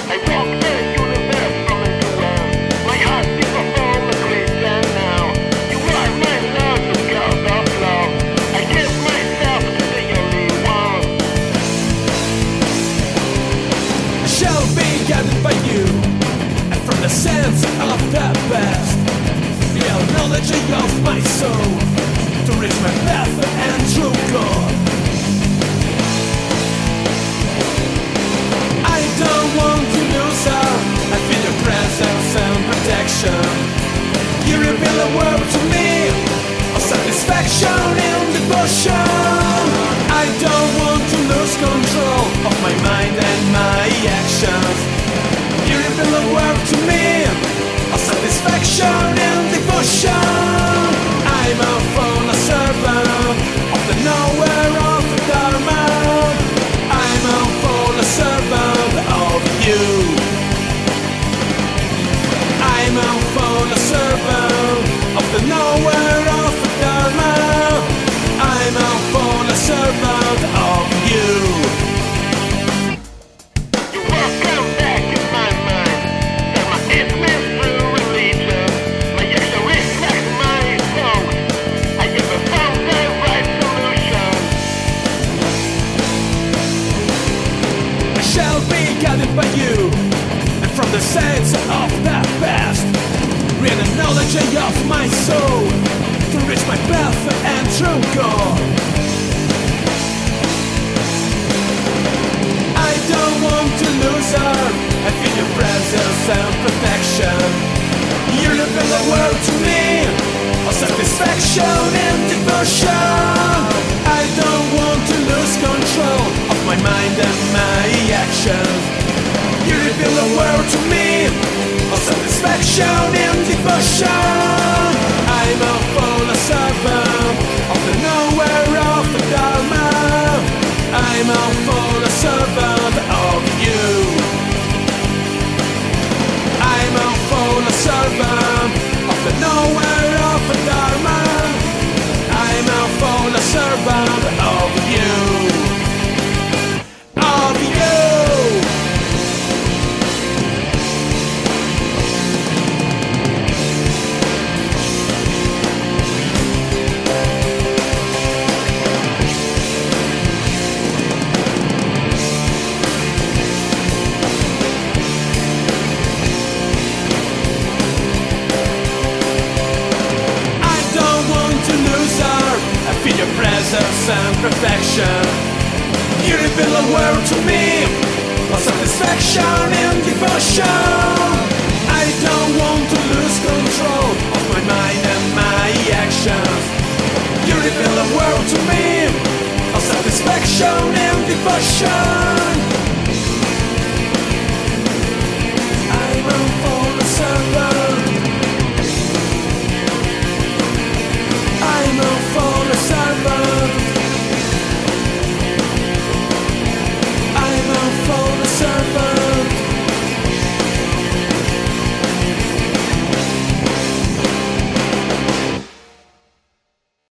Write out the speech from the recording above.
I walk the universe from end to end. My heart is a form of creature now. You are my love, the god of love. I give myself to the only one. I shall be guided by you, and from the sense of the past, real knowledge of my soul, to reach my path and true goal. I don't want to lose her. I feel your presence and protection. You reveal a world to me of satisfaction and devotion. I don't want to lose control of my mind and my actions. You reveal a world to me of satisfaction and devotion. I'm a full servant of the knower of the Dharma. I'm a full servant of you. I'm a full servant of the knower of the Dharma. I'm a full servant of you. You walk out back in my mind. Dharma is meant through religion. My action reflects my thoughts. I never found the right solution. I shall be guided by you, and from the sands of the past, real the knowledge of my soul, to reach my path and true goal. I don't want to lose her. I feel your presence and protection. You reveal the world to me of satisfaction and devotion. I don't want to lose control of my mind and my actions. You reveal the world to me of satisfaction and devotion. I'm a full servant of the knower of the Dharma. I'm a full servant of you. I'm a full servant of the knower of the Dharma. I'm a full servant of you. Of you. Your presence and perfection. You reveal a world to me of satisfaction and devotion. I don't want to lose control of my mind and my actions. You reveal a world to me of satisfaction and devotion.